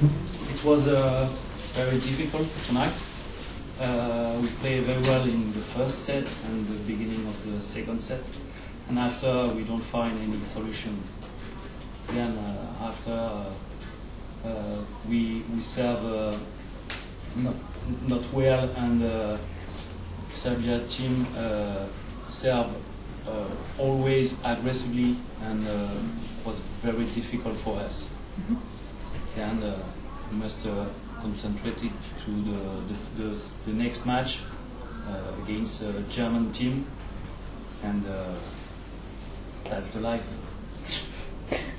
It was very difficult tonight. We played very well in the first set and the beginning of the second set, and after we don't find any solution. Then after we serve not well, and Serbia team serve always aggressively, and was very difficult for us. And we must concentrate to the next match against a German team, and that's the life.